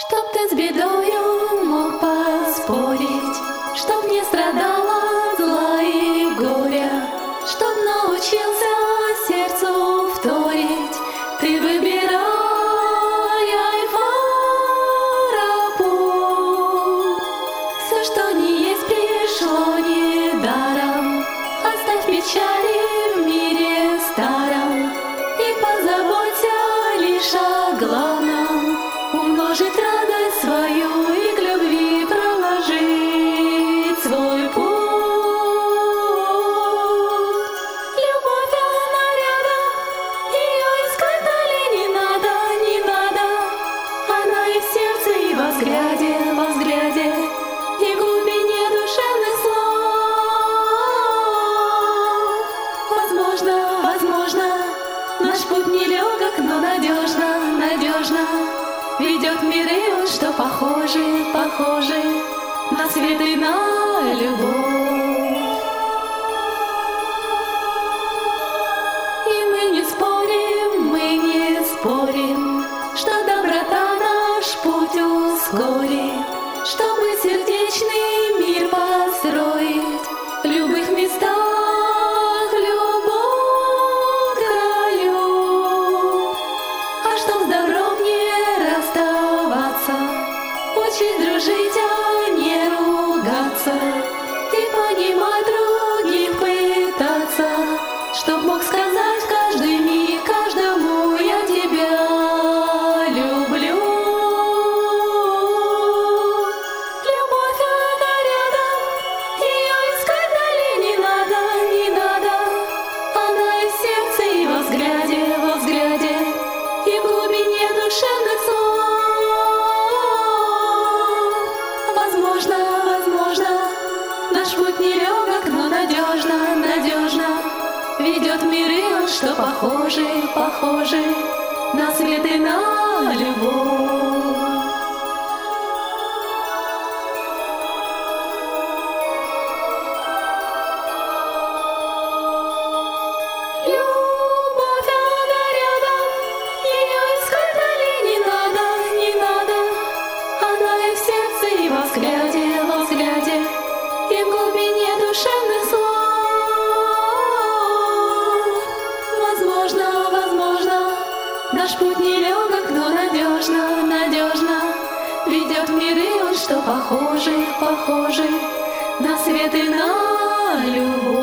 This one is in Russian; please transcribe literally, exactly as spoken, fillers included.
Чтоб ты с бедою мог поспорить, чтоб не страдала от зла и горя, чтоб научился сердцу вторить, ты выбирай айфара-путь. Все, что не есть, пришло недаром. Оставь печали в мире старом и позаботься лишь о главном. Умножить радость свою и к любви проложить свой путь. Любовь, она рядом, ее искать далее не надо, не надо. Она и в сердце, и во взгляде, во взгляде, и в глубине душевных слов. Возможно, возможно, наш путь нелегок, но надежно, надежно ведет миры он, что похожи, похожи на свет и на любовь. И мы не спорим, мы не спорим, что доброта наш путь ускорит, чтобы сердечный мир построить в любых местах, в любом краю. А чтоб с добром не расставаться, учись дружить, а не ругаться, и понимать других пытаться, чтоб мог сказать в каждый миг каждому: я тебя люблю. Любовь, она рядом, ее искать далее не надо, не надо. Она и в сердце, и во взгляде, во взгляде, и в глубине душевных слов. Возможно, возможно, наш путь нелегок, но надежно, надежно ведет миры он, что похожи, похожи на свет и на любовь. Любовь, она рядом, ее искать далее не надо, не надо. Она и в сердце, и во взгляде, во взгляде, и в глубине душевных слов. Возможно, возможно, наш путь нелегок, но надежно, надежно ведет миры он, что похожи, похожи на свет и на любовь.